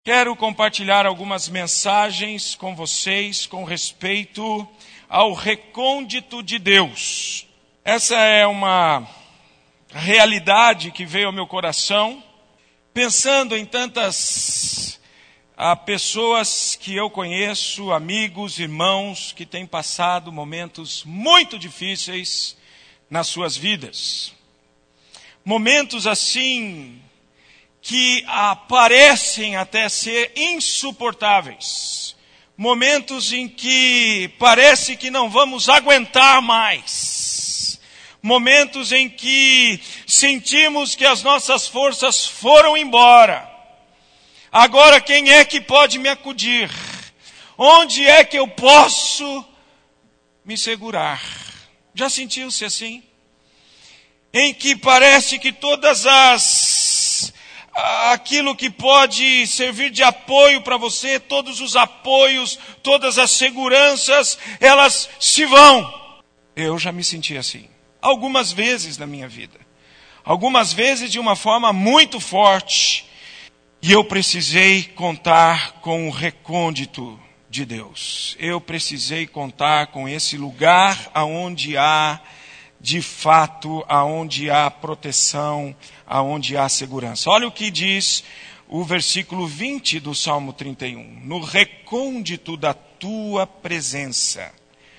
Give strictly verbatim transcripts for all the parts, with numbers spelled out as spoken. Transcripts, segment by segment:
Quero compartilhar algumas mensagens com vocês com respeito ao recôndito de Deus. Essa é uma realidade que veio ao meu coração, pensando em tantas ah, pessoas que eu conheço, amigos, irmãos, que têm passado momentos muito difíceis nas suas vidas. Momentos assim que ah, parecem até ser insuportáveis. Momentos em que parece que não vamos aguentar mais. Momentos em que sentimos que as nossas forças foram embora. Agora quem é que pode me acudir? Onde é que eu posso me segurar? Já sentiu-se assim? Em que parece que todas as aquilo que pode servir de apoio para você, todos os apoios, todas as seguranças, elas se vão. Eu já me senti assim, algumas vezes na minha vida. Algumas vezes de uma forma muito forte. E eu precisei contar com o recôndito de Deus. Eu precisei contar com esse lugar aonde há, de fato, aonde há proteção, aonde há segurança. Olha o que diz o versículo vinte do Salmo trinta e um. No recôndito da tua presença,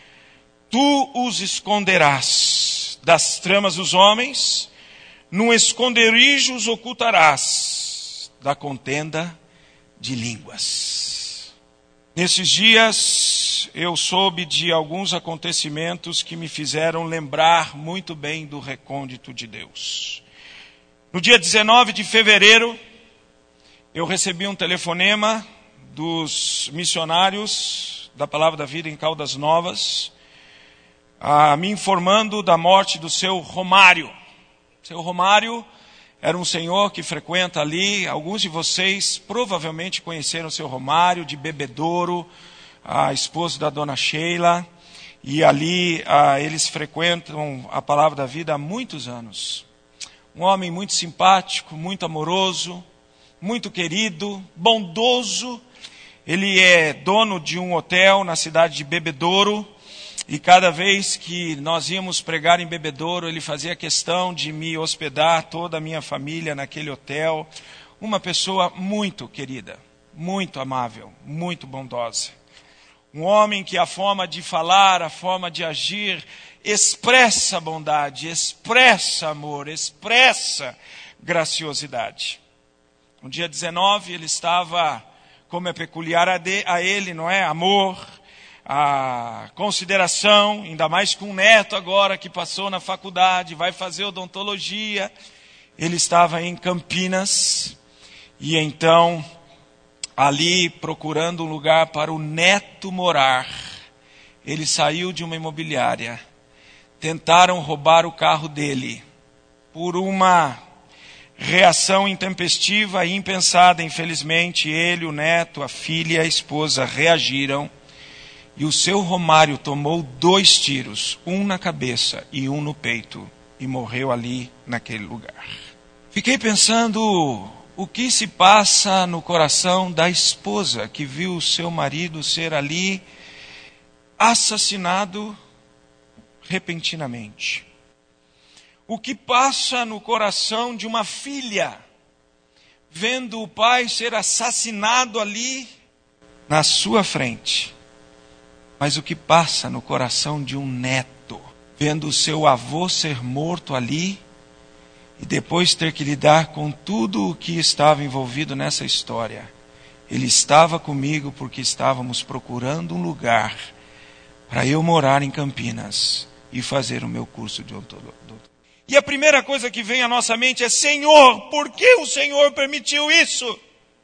tu os esconderás das tramas dos homens, num esconderijo os ocultarás da contenda de línguas. Nesses dias eu soube de alguns acontecimentos que me fizeram lembrar muito bem do recôndito de Deus. No dia dezenove de fevereiro, eu recebi um telefonema dos missionários da Palavra da Vida em Caldas Novas, ah, me informando da morte do seu Romário. Seu Romário era um senhor que frequenta ali, alguns de vocês provavelmente conheceram o seu Romário de Bebedouro, a esposa da dona Sheila, e ali ah, eles frequentam a Palavra da Vida há muitos anos. Um homem muito simpático, muito amoroso, muito querido, bondoso. Ele é dono de um hotel na cidade de Bebedouro. E cada vez que nós íamos pregar em Bebedouro, ele fazia questão de me hospedar, toda a minha família naquele hotel. Uma pessoa muito querida, muito amável, muito bondosa. Um homem que a forma de falar, a forma de agir, expressa bondade, expressa amor, expressa graciosidade. No dia dezenove ele estava, como é peculiar a, de, a ele, não é? Amor, a consideração, ainda mais com um neto agora que passou na faculdade, vai fazer odontologia. Ele estava em Campinas e então ali procurando um lugar para o neto morar. Ele saiu de uma imobiliária. Tentaram roubar o carro dele. Por uma reação intempestiva e impensada, infelizmente, ele, o neto, a filha e a esposa reagiram. E o seu Romário tomou dois tiros, um na cabeça e um no peito, e morreu ali naquele lugar. Fiquei pensando o que se passa no coração da esposa que viu o seu marido ser ali assassinado repentinamente. O que passa no coração de uma filha vendo o pai ser assassinado ali na sua frente. Mas o que passa no coração de um neto vendo o seu avô ser morto ali e depois ter que lidar com tudo o que estava envolvido nessa história. Ele estava comigo porque estávamos procurando um lugar para eu morar em Campinas e fazer o meu curso de odontologia. E a primeira coisa que vem à nossa mente é: Senhor, por que o Senhor permitiu isso?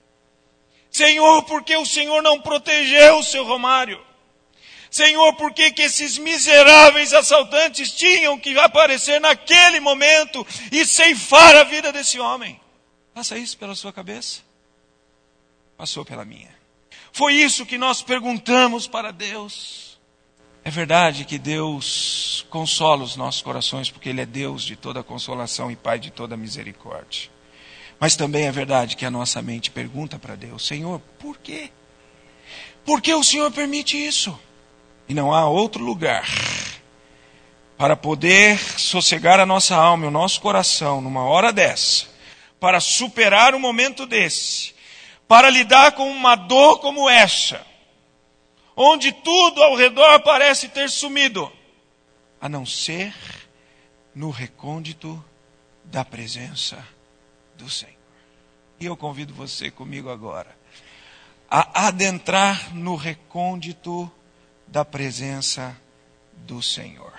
Senhor, por que o Senhor não protegeu o seu Romário? Senhor, por que que esses miseráveis assaltantes tinham que aparecer naquele momento e ceifar a vida desse homem? Passa isso pela sua cabeça? Passou pela minha. Foi isso que nós perguntamos para Deus. É verdade que Deus consola os nossos corações, porque Ele é Deus de toda consolação e Pai de toda misericórdia. Mas também é verdade que a nossa mente pergunta para Deus: Senhor, por quê? Por que o Senhor permite isso? E não há outro lugar para poder sossegar a nossa alma e o nosso coração numa hora dessa, para superar um momento desse, para lidar com uma dor como essa, onde tudo ao redor parece ter sumido, a não ser no recôndito da presença do Senhor. E eu convido você comigo agora a adentrar no recôndito da presença do Senhor.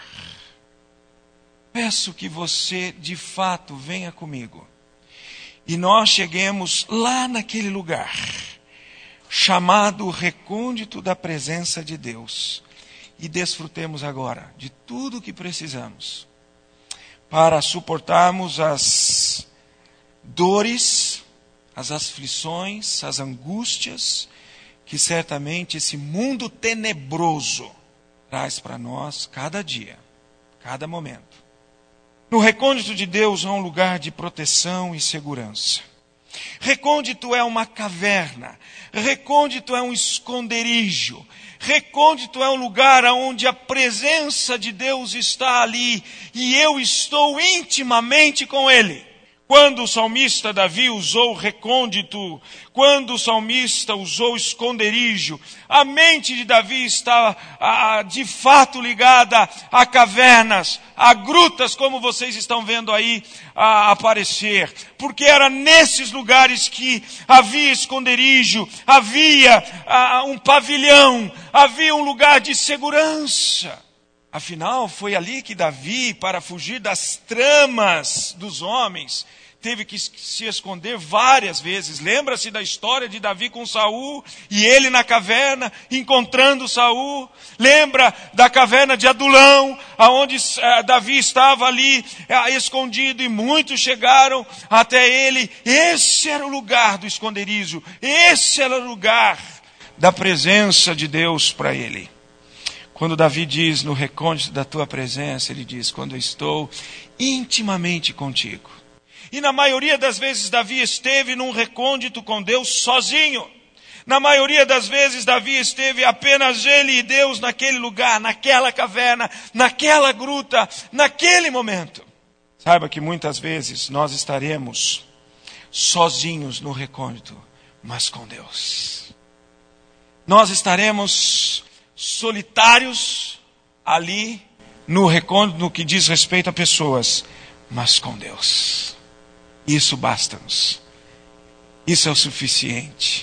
Peço que você de fato venha comigo e nós cheguemos lá naquele lugar chamado recôndito da presença de Deus e desfrutemos agora de tudo o que precisamos para suportarmos as dores, as aflições, as angústias que certamente esse mundo tenebroso traz para nós cada dia, cada momento. No recôndito de Deus há um lugar de proteção e segurança. Recôndito é uma caverna, recôndito é um esconderijo, recôndito é um lugar onde a presença de Deus está ali e eu estou intimamente com Ele. Quando o salmista Davi usou recôndito, quando o salmista usou esconderijo, a mente de Davi está a, de fato ligada a cavernas, a grutas, como vocês estão vendo aí a, aparecer. Porque era nesses lugares que havia esconderijo, havia a, um pavilhão, havia um lugar de segurança. Afinal, foi ali que Davi, para fugir das tramas dos homens, teve que se esconder várias vezes. Lembra-se da história de Davi com Saul e ele na caverna encontrando Saul? Lembra da caverna de Adulão, aonde eh, Davi estava ali eh, escondido e muitos chegaram até ele? Esse era o lugar do esconderijo, esse era o lugar da presença de Deus para ele. Quando Davi diz no recôndito da tua presença, ele diz: quando eu estou intimamente contigo. E na maioria das vezes Davi esteve num recôndito com Deus sozinho. Na maioria das vezes Davi esteve apenas ele e Deus naquele lugar, naquela caverna, naquela gruta, naquele momento. Saiba que muitas vezes nós estaremos sozinhos no recôndito, mas com Deus. Nós estaremos solitários ali no recôndito no que diz respeito a pessoas, mas com Deus. Isso basta-nos. Isso é o suficiente.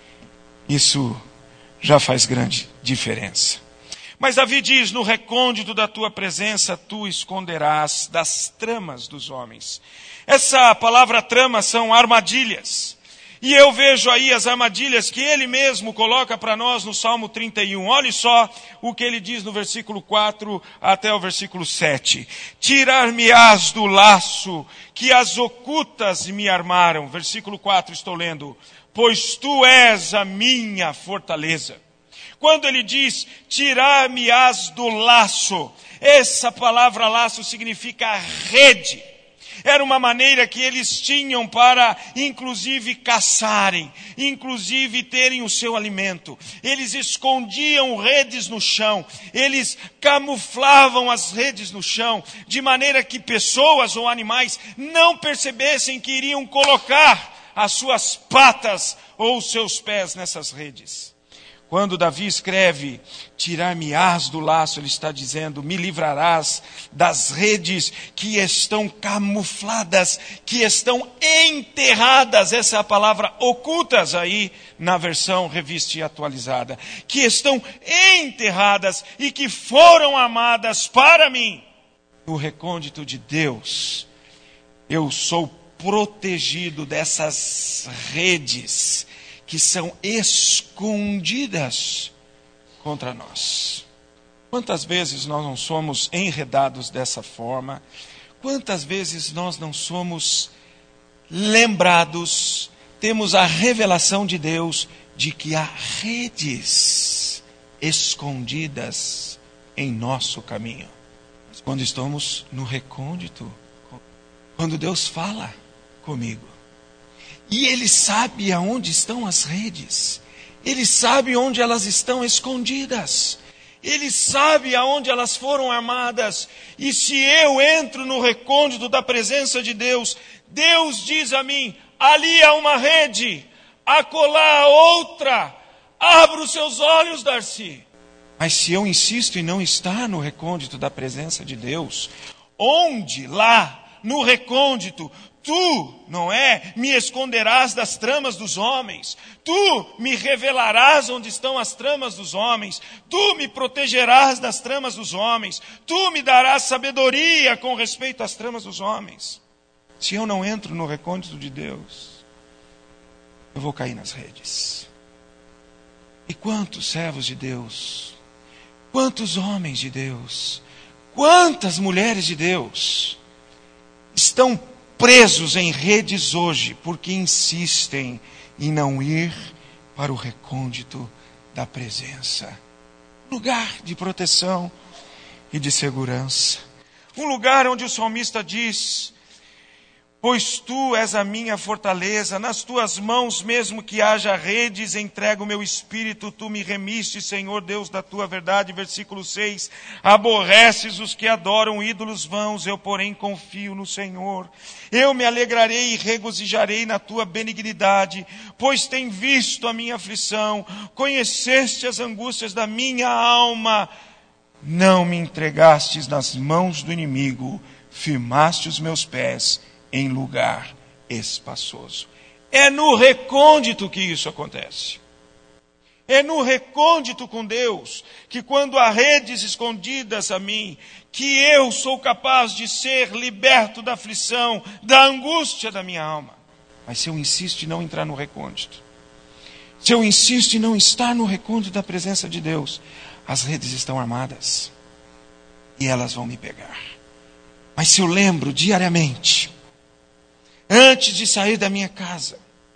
Isso já faz grande diferença. Mas Davi diz: no recôndito da tua presença tu esconderás das tramas dos homens. Essa palavra trama são armadilhas. E eu vejo aí as armadilhas que ele mesmo coloca para nós no Salmo trinta e um. Olhe só o que ele diz no versículo quatro até o versículo sete. Tirar-me-ás do laço que as ocultas me armaram. Versículo quatro, estou lendo. Pois tu és a minha fortaleza. Quando ele diz tirar-me-ás do laço, essa palavra laço significa rede. Era uma maneira que eles tinham para, inclusive, caçarem, inclusive terem o seu alimento. Eles escondiam redes no chão, eles camuflavam as redes no chão, de maneira que pessoas ou animais não percebessem que iriam colocar as suas patas ou os seus pés nessas redes. Quando Davi escreve, tirar-me-ás do laço, ele está dizendo, me livrarás das redes que estão camufladas, que estão enterradas, essa é a palavra ocultas aí na versão revista e atualizada, que estão enterradas e que foram amadas para mim. No recôndito de Deus, eu sou protegido dessas redes que são escondidas contra nós. Quantas vezes nós não somos enredados dessa forma? Quantas vezes nós não somos lembrados, temos a revelação de Deus de que há redes escondidas em nosso caminho. Mas quando estamos no recôndito, quando Deus fala comigo, E Ele sabe aonde estão as redes. Ele sabe onde elas estão escondidas. Ele sabe aonde elas foram armadas. E se eu entro no recôndito da presença de Deus, Deus diz a mim, ali há uma rede, acolá outra. Abra os seus olhos, Darcy. Mas se eu insisto em não estar no recôndito da presença de Deus, onde lá, no recôndito, tu, não é, me esconderás das tramas dos homens, tu me revelarás onde estão as tramas dos homens, tu me protegerás das tramas dos homens, tu me darás sabedoria com respeito às tramas dos homens. Se eu não entro no recôndito de Deus, eu vou cair nas redes. E quantos servos de Deus, quantos homens de Deus, quantas mulheres de Deus estão presos em redes hoje, porque insistem em não ir para o recôndito da presença. Um lugar de proteção e de segurança. Um lugar onde o salmista diz, pois tu és a minha fortaleza, nas tuas mãos mesmo que haja redes, entrego o meu espírito, tu me remiste, Senhor Deus da tua verdade. Versículo seis, aborreces os que adoram ídolos vãos, eu porém confio no Senhor. Eu me alegrarei e regozijarei na tua benignidade, pois tem visto a minha aflição, conheceste as angústias da minha alma. Não me entregastes nas mãos do inimigo, firmaste os meus pés em lugar espaçoso. É no recôndito que isso acontece. É no recôndito com Deus, que quando há redes escondidas a mim, que eu sou capaz de ser liberto da aflição, da angústia da minha alma. Mas se eu insisto em não entrar no recôndito, se eu insisto em não estar no recôndito da presença de Deus, as redes estão armadas e elas vão me pegar. Mas se eu lembro diariamente, antes de sair da minha casa,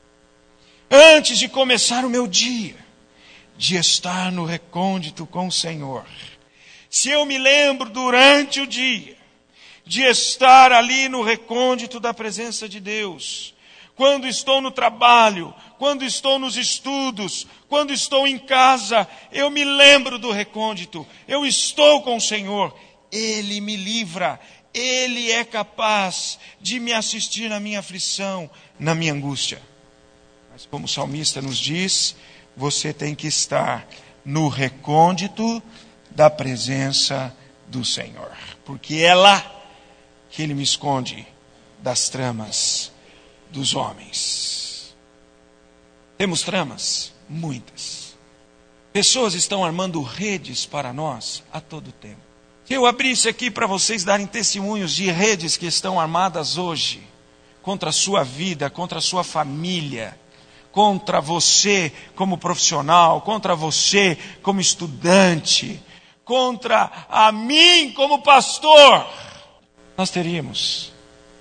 antes de começar o meu dia, de estar no recôndito com o Senhor. Se eu me lembro durante o dia, de estar ali no recôndito da presença de Deus, quando estou no trabalho, quando estou nos estudos, quando estou em casa, eu me lembro do recôndito, eu estou com o Senhor, Ele me livra, Ele é capaz de me assistir na minha aflição, na minha angústia. Mas como o salmista nos diz, você tem que estar no recôndito da presença do Senhor. Porque é lá que Ele me esconde das tramas dos homens. Temos tramas? Muitas. Pessoas estão armando redes para nós a todo tempo. Se eu abrisse aqui para vocês darem testemunhos de redes que estão armadas hoje, contra a sua vida, contra a sua família, contra você como profissional, contra você como estudante, contra a mim como pastor, nós teríamos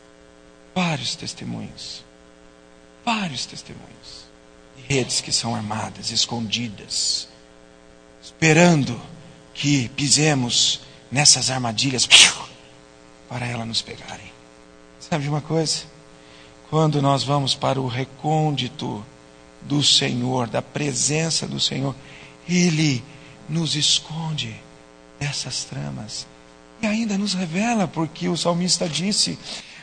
vários testemunhos, vários testemunhos, de redes que são armadas, escondidas, esperando que pisemos nessas armadilhas para elas nos pegarem. Sabe de uma coisa? Quando nós vamos para o recôndito do Senhor, da presença do Senhor, Ele nos esconde dessas tramas e ainda nos revela, porque o salmista disse,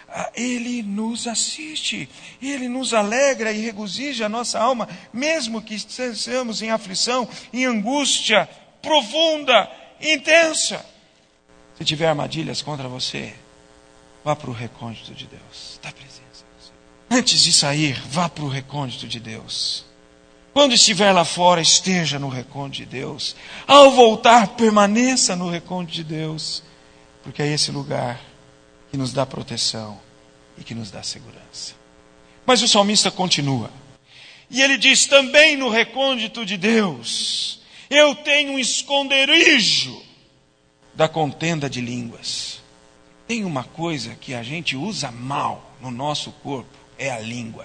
Ele nos assiste, Ele nos alegra e regozija a nossa alma, mesmo que estejamos em aflição, em angústia profunda, intensa. Se tiver armadilhas contra você, vá para o recôndito de Deus, da presença do Senhor. Antes de sair, vá para o recôndito de Deus. Quando estiver lá fora, esteja no recôndito de Deus. Ao voltar, permaneça no recôndito de Deus, porque é esse lugar que nos dá proteção e que nos dá segurança. Mas o salmista continua. E ele diz, também no recôndito de Deus, eu tenho um esconderijo da contenda de línguas. Tem uma coisa que a gente usa mal no nosso corpo, é a língua.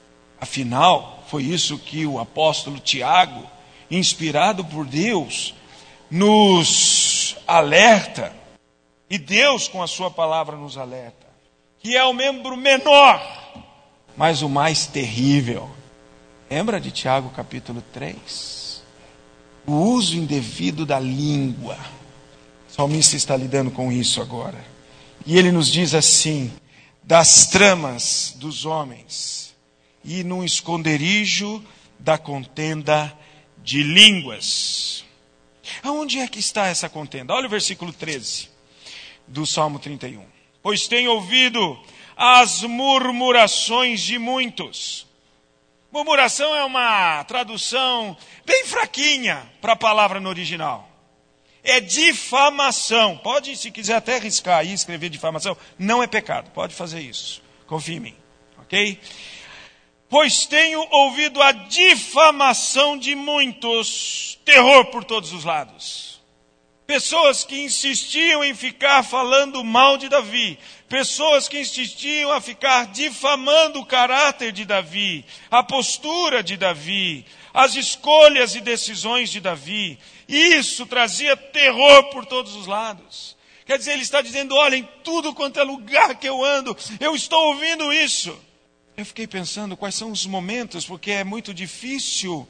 Afinal, foi isso que o apóstolo Tiago, inspirado por Deus, nos alerta. E Deus, com a sua palavra, nos alerta. Que é o membro menor mas o mais terrível. Lembra de Tiago capítulo três? O uso indevido da língua. O salmista está lidando com isso agora. E ele nos diz assim: das tramas dos homens e num esconderijo da contenda de línguas. Aonde é que está essa contenda? Olha o versículo treze do Salmo trinta e um. Pois tenho ouvido as murmurações de muitos. Murmuração é uma tradução bem fraquinha para a palavra no original. É difamação. Pode, se quiser até arriscar aí, escrever difamação. Não é pecado, pode fazer isso. Confie em mim, ok? Pois tenho ouvido a difamação de muitos, terror por todos os lados. Pessoas que insistiam em ficar falando mal de Davi. Pessoas que insistiam a ficar difamando o caráter de Davi, a postura de Davi, as escolhas e decisões de Davi. Isso trazia terror por todos os lados. Quer dizer, ele está dizendo, olha, em tudo quanto é lugar que eu ando, eu estou ouvindo isso. Eu fiquei pensando quais são os momentos, porque é muito difícil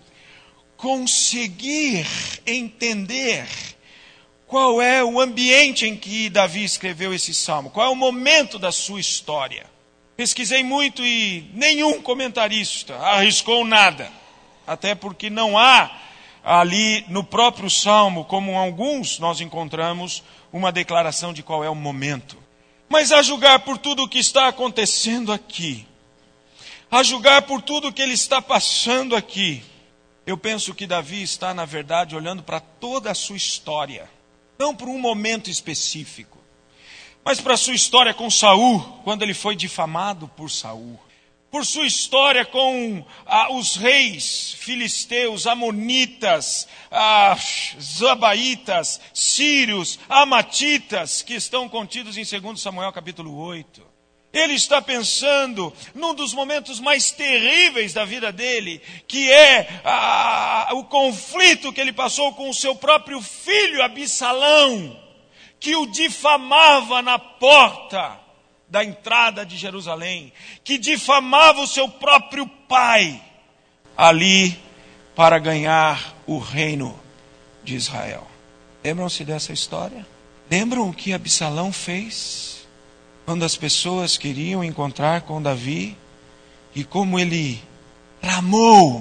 conseguir entender qual é o ambiente em que Davi escreveu esse salmo, qual é o momento da sua história. Pesquisei muito e nenhum comentarista arriscou nada, até porque não há ali no próprio salmo, como alguns nós encontramos, uma declaração de qual é o momento. Mas a julgar por tudo o que está acontecendo aqui, a julgar por tudo que ele está passando aqui, eu penso que Davi está, na verdade, olhando para toda a sua história. Não para um momento específico, mas para a sua história com Saul, quando ele foi difamado por Saul. Por sua história com ah, os reis filisteus, amonitas, ah, zabaitas, sírios, amatitas, que estão contidos em segundo Samuel capítulo oito. Ele está pensando num dos momentos mais terríveis da vida dele, que é a, o conflito que ele passou com o seu próprio filho Absalão, que o difamava na porta da entrada de Jerusalém, que difamava o seu próprio pai, ali para ganhar o reino de Israel. Lembram-se dessa história? Lembram o que Absalão fez quando as pessoas queriam encontrar com Davi, e como ele tramou,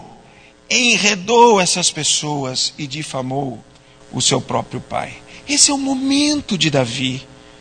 enredou essas pessoas e difamou o seu próprio pai? Esse é o momento de Davi.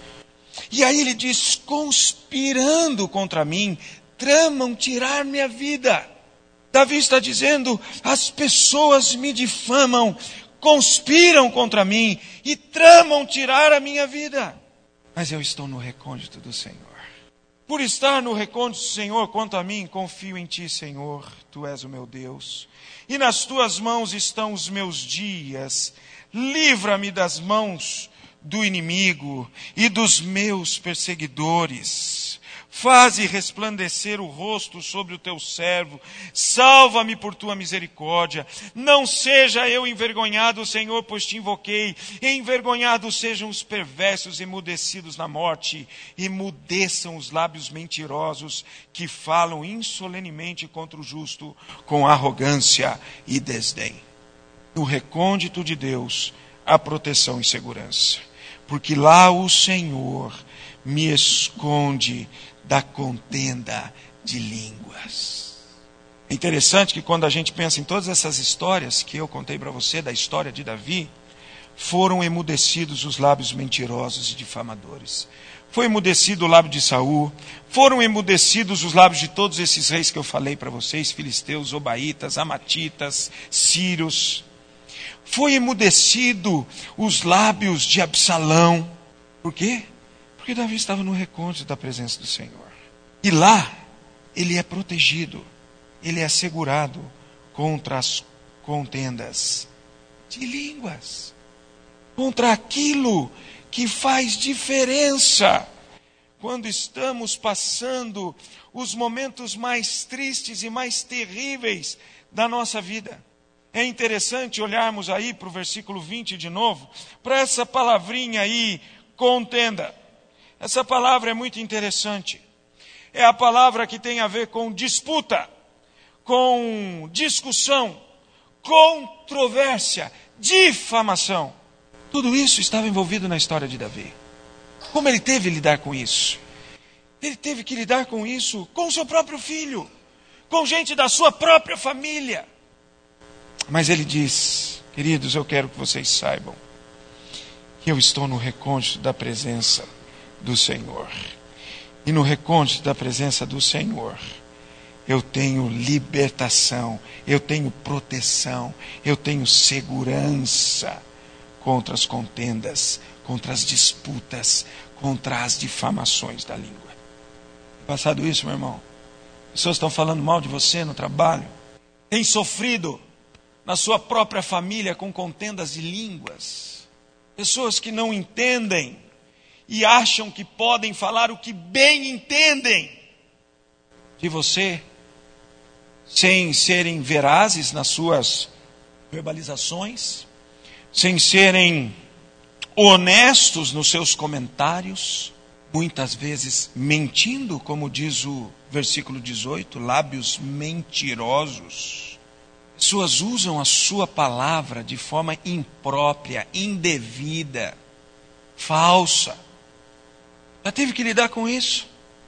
E aí ele diz, conspirando contra mim, tramam tirar minha vida. Davi está dizendo, as pessoas me difamam, conspiram contra mim e tramam tirar a minha vida. Mas eu estou no recôndito do Senhor. Por estar no recôndito do Senhor, quanto a mim, confio em Ti, Senhor. Tu és o meu Deus. E nas Tuas mãos estão os meus dias. Livra-me das mãos do inimigo e dos meus perseguidores. Faze resplandecer o rosto sobre o Teu servo. Salva-me por Tua misericórdia. Não seja eu envergonhado, Senhor, pois Te invoquei. Envergonhados sejam os perversos, emudecidos na morte. Emudeçam os lábios mentirosos que falam insolenemente contra o justo com arrogância e desdém. No recôndito de Deus, há proteção e segurança. Porque lá o Senhor me esconde da contenda de línguas. É interessante que quando a gente pensa em todas essas histórias que eu contei para você, da história de Davi, foram emudecidos os lábios mentirosos e difamadores. Foi emudecido o lábio de Saul, foram emudecidos os lábios de todos esses reis que eu falei para vocês, filisteus, zobaitas, amatitas, sírios. Foi emudecido os lábios de Absalão. Por quê? Porque Davi estava no recôndito da presença do Senhor. E lá, ele é protegido, ele é assegurado contra as contendas de línguas. Contra aquilo que faz diferença. Quando estamos passando os momentos mais tristes e mais terríveis da nossa vida. É interessante olharmos aí para o versículo vinte de novo, para essa palavrinha aí, contenda. Essa palavra é muito interessante. é a palavra que tem a ver com disputa, com discussão, controvérsia, difamação. Tudo isso estava envolvido na história de Davi. Como ele teve que lidar com isso? Ele teve que lidar com isso com o seu próprio filho, com gente da sua própria família. Mas ele diz: queridos, eu quero que vocês saibam que eu estou no recôndito da presença do Senhor. E no recôndito da presença do Senhor, eu tenho libertação, eu tenho proteção, eu tenho segurança contra as contendas, contra as disputas, contra as difamações da língua. Passado isso, meu irmão, pessoas estão falando mal de você no trabalho, tem sofrido na sua própria família com contendas de línguas, pessoas que não entendem e acham que podem falar o que bem entendem de você, sem serem verazes nas suas verbalizações, sem serem honestos nos seus comentários, muitas vezes mentindo, como diz o versículo dezoito, lábios mentirosos. Pessoas usam a sua palavra de forma imprópria, indevida, falsa. Já teve que lidar com isso?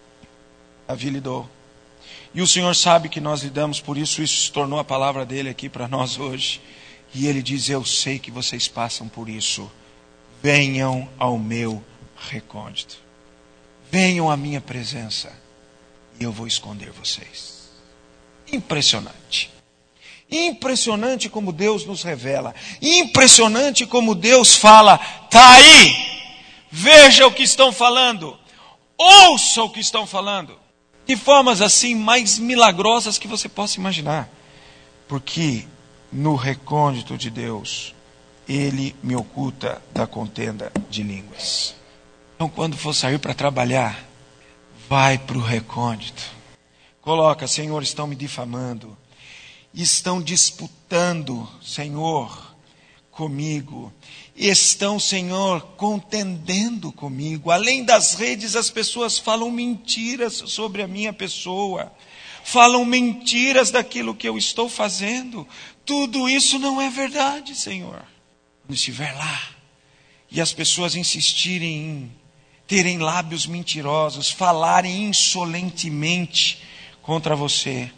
Davi lidou. E o Senhor sabe que nós lidamos, por isso isso se tornou a palavra dele aqui para nós hoje. E ele diz: eu sei que vocês passam por isso. Venham ao meu recôndito. Venham à minha presença. E eu vou esconder vocês. Impressionante. Impressionante como Deus nos revela. Impressionante como Deus fala: está aí. Veja o que estão falando. Ouça o que estão falando. De formas assim mais milagrosas que você possa imaginar. Porque no recôndito de Deus, Ele me oculta da contenda de línguas. Então, quando for sair para trabalhar, vai para o recôndito. Coloca: Senhor, estão me difamando. Estão disputando, Senhor, comigo. Estão, Senhor, contendendo comigo. Além das redes, as pessoas falam mentiras sobre a minha pessoa. Falam mentiras daquilo que eu estou fazendo. Tudo isso não é verdade, Senhor. Quando estiver lá e as pessoas insistirem em terem lábios mentirosos, falarem insolentemente contra você,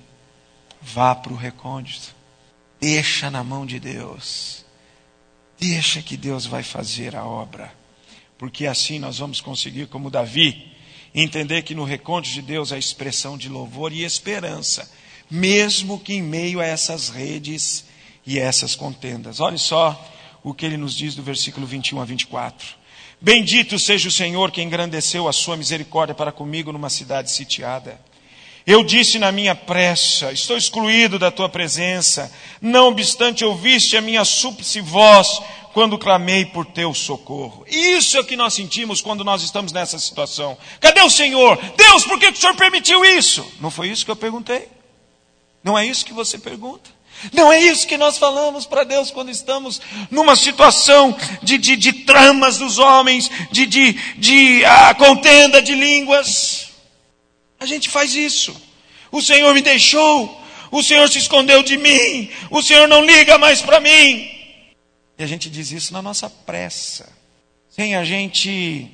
vá para o recôndito. Deixa na mão de Deus. Deixa que Deus vai fazer a obra. Porque assim nós vamos conseguir, como Davi, entender que no recôndito de Deus a expressão de louvor e esperança, mesmo que em meio a essas redes e essas contendas. Olha só o que ele nos diz do versículo vinte e um a vinte e quatro. Bendito seja o Senhor que engrandeceu a sua misericórdia para comigo numa cidade sitiada. Eu disse na minha pressa: estou excluído da tua presença. Não obstante, ouviste a minha súplice voz quando clamei por teu socorro. Isso é o que nós sentimos quando nós estamos nessa situação. Cadê o Senhor? Deus, por que o Senhor permitiu isso? Não foi isso que eu perguntei? Não é isso que você pergunta? Não é isso que nós falamos para Deus quando estamos numa situação de, de, de tramas dos homens, de, de, de ah, contenda de línguas? A gente faz isso. O Senhor me deixou. O Senhor se escondeu de mim. O Senhor não liga mais para mim. E a gente diz isso na nossa pressa. Sem a gente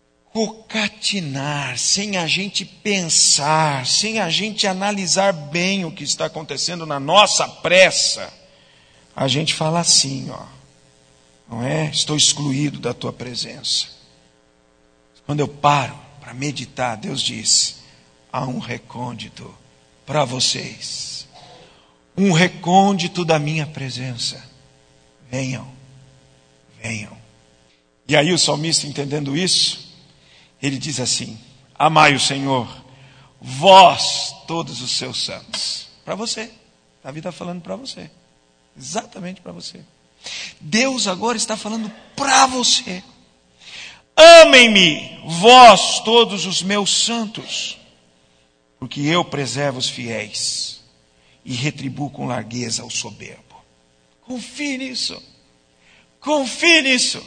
cocatinar, sem a gente pensar, sem a gente analisar bem o que está acontecendo na nossa pressa. A gente fala assim, ó. Não é? Estou excluído da tua presença. Quando eu paro para meditar, Deus diz: há um recôndito para vocês. Um recôndito da minha presença. Venham, venham. E aí o salmista, entendendo isso, ele diz assim: amai o Senhor, vós todos os seus santos. Para você. Davi está falando para você. Exatamente para você. Deus agora está falando para você. Amem-me, vós todos os meus santos, porque eu preservo os fiéis e retribuo com largueza ao soberbo. Confie nisso. Confie nisso.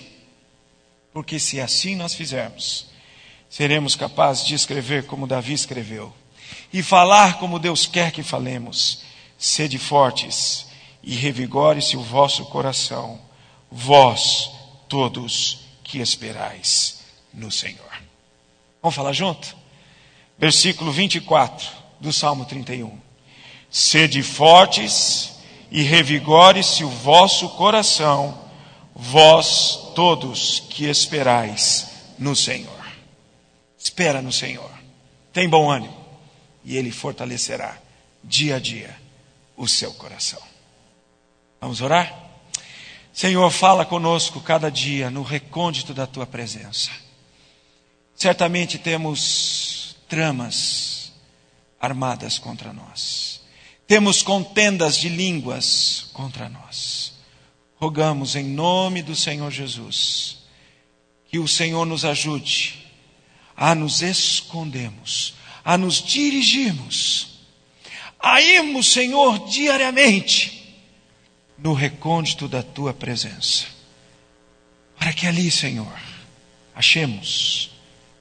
Porque se assim nós fizermos, seremos capazes de escrever como Davi escreveu: e falar como Deus quer que falemos. Sede fortes e revigore-se o vosso coração, vós todos que esperais no Senhor. Vamos falar junto? Versículo vinte e quatro do Salmo trinta e um. Sede fortes e revigore-se o vosso coração, vós todos que esperais no Senhor. Espera no Senhor. Tem bom ânimo. E Ele fortalecerá dia a dia o seu coração. Vamos orar? Senhor, fala conosco cada dia no recôndito da Tua presença. Certamente temos tramas armadas contra nós. Temos contendas de línguas contra nós. Rogamos em nome do Senhor Jesus que o Senhor nos ajude a nos escondermos, a nos dirigirmos, a irmos, Senhor, diariamente no recôndito da Tua presença, para que ali, Senhor, achemos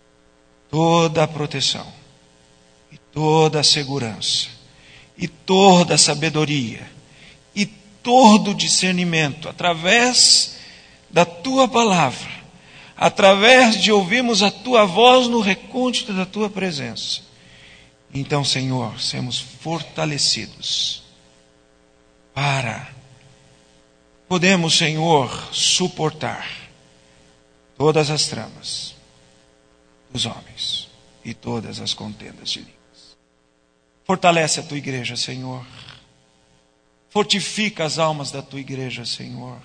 toda a proteção e toda a segurança e toda a sabedoria e todo o discernimento através da Tua palavra, através de ouvirmos a Tua voz no recôndito da Tua presença. Então, Senhor, sermos fortalecidos para podemos, Senhor, suportar todas as tramas dos homens e todas as contendas de línguas. Fortalece a Tua igreja, Senhor. Fortifica as almas da Tua igreja, Senhor.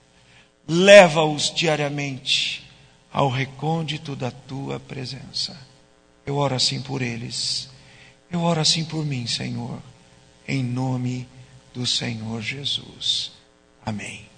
Leva-os diariamente ao recôndito da Tua presença. Eu oro assim por eles. Eu oro assim por mim, Senhor. Em nome do Senhor Jesus. Amém.